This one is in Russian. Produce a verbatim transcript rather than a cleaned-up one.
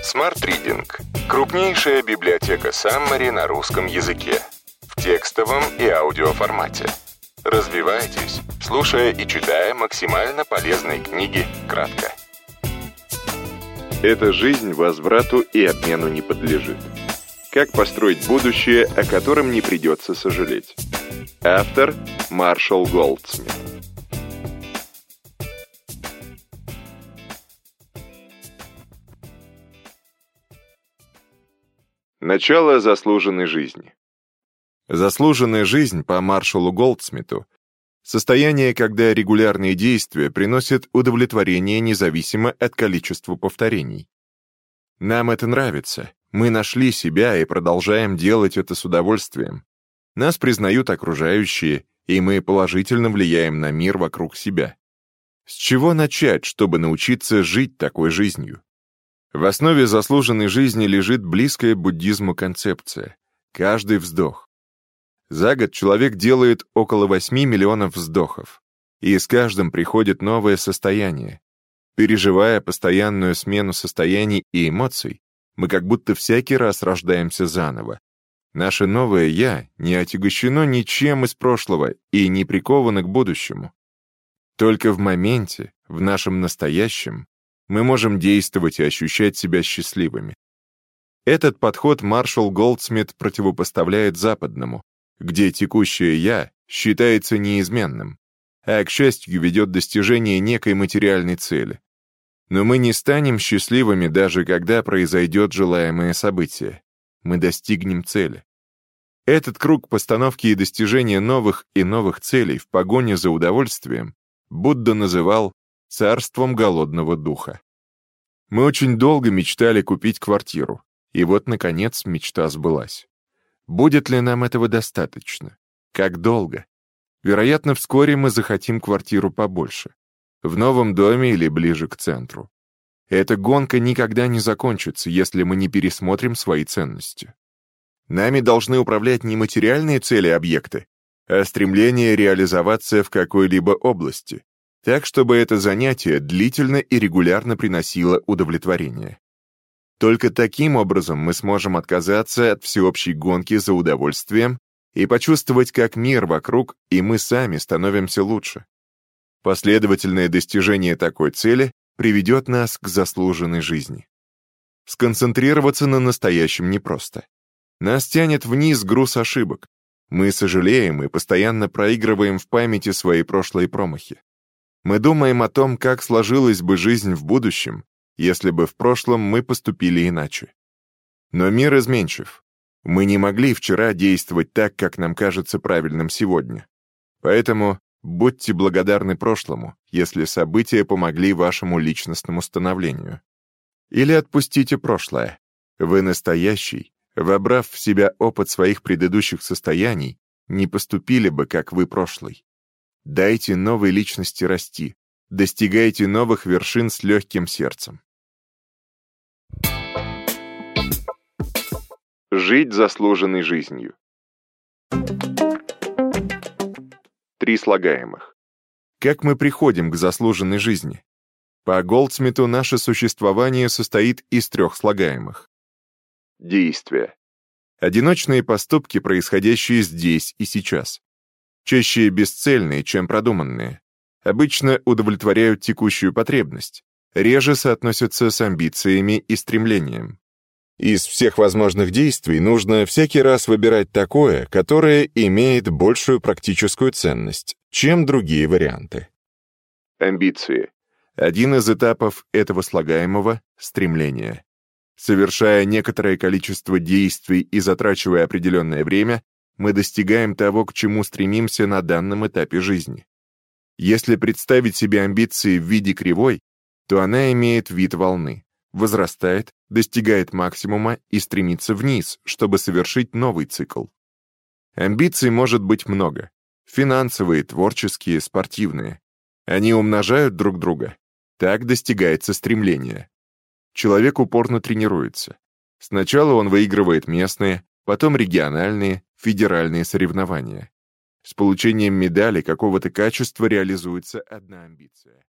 Smart Reading – крупнейшая библиотека Summary на русском языке в текстовом и аудиоформате. Развивайтесь, слушая и читая максимально полезные книги кратко. Эта жизнь возврату и обмену не подлежит. Как построить будущее, о котором не придется сожалеть. Автор – Маршалл Голдсмит. Начало заслуженной жизни. Заслуженная жизнь, по Маршаллу Голдсмиту, состояние, когда регулярные действия приносят удовлетворение независимо от количества повторений. Нам это нравится, мы нашли себя и продолжаем делать это с удовольствием. Нас признают окружающие, и мы положительно влияем на мир вокруг себя. С чего начать, чтобы научиться жить такой жизнью? В основе заслуженной жизни лежит близкая буддизму концепция – каждый вздох. За год человек делает около восьми миллионов вздохов, и с каждым приходит новое состояние. Переживая постоянную смену состояний и эмоций, мы как будто всякий раз рождаемся заново. Наше новое «я» не отягощено ничем из прошлого и не приковано к будущему. Только в моменте, в нашем настоящем, мы можем действовать и ощущать себя счастливыми. Этот подход Маршалл Голдсмит противопоставляет западному, где текущее «я» считается неизменным, а, к счастью, ведет достижение некой материальной цели. Но мы не станем счастливыми, даже когда произойдет желаемое событие. Мы достигнем цели. Этот круг постановки и достижения новых и новых целей в погоне за удовольствием Будда называл царством голодного духа. Мы очень долго мечтали купить квартиру, и вот, наконец, мечта сбылась. Будет ли нам этого достаточно? Как долго? Вероятно, вскоре мы захотим квартиру побольше, в новом доме или ближе к центру. Эта гонка никогда не закончится, если мы не пересмотрим свои ценности. Нами должны управлять не материальные цели объекта, а стремление реализоваться в какой-либо области, так, чтобы это занятие длительно и регулярно приносило удовлетворение. Только таким образом мы сможем отказаться от всеобщей гонки за удовольствием и почувствовать, как мир вокруг и мы сами становимся лучше. Последовательное достижение такой цели приведет нас к заслуженной жизни. Сконцентрироваться на настоящем непросто. Нас тянет вниз груз ошибок. Мы сожалеем и постоянно проигрываем в памяти свои прошлые промахи. Мы думаем о том, как сложилась бы жизнь в будущем, если бы в прошлом мы поступили иначе. Но мир изменчив. Мы не могли вчера действовать так, как нам кажется правильным сегодня. Поэтому будьте благодарны прошлому, если события помогли вашему личностному становлению. Или отпустите прошлое. Вы настоящий, вобрав в себя опыт своих предыдущих состояний, не поступили бы, как вы прошлый. Дайте новой личности расти, достигайте новых вершин с легким сердцем. Жить заслуженной жизнью. Три слагаемых. Как мы приходим к заслуженной жизни? По Голдсмиту наше существование состоит из трех слагаемых. Действия. Одиночные поступки, происходящие здесь и сейчас. Чаще бесцельные, чем продуманные. Обычно удовлетворяют текущую потребность, реже соотносятся с амбициями и стремлением. Из всех возможных действий нужно всякий раз выбирать такое, которое имеет большую практическую ценность, чем другие варианты. Амбиции. Один из этапов этого слагаемого — стремление. Совершая некоторое количество действий и затрачивая определенное время, мы достигаем того, к чему стремимся на данном этапе жизни. Если представить себе амбиции в виде кривой, то она имеет вид волны, возрастает, достигает максимума и стремится вниз, чтобы совершить новый цикл. Амбиций может быть много. Финансовые, творческие, спортивные. Они умножают друг друга. Так достигается стремление. Человек упорно тренируется. Сначала он выигрывает местные, потом региональные, федеральные соревнования. С получением медали какого-то качества реализуется одна амбиция.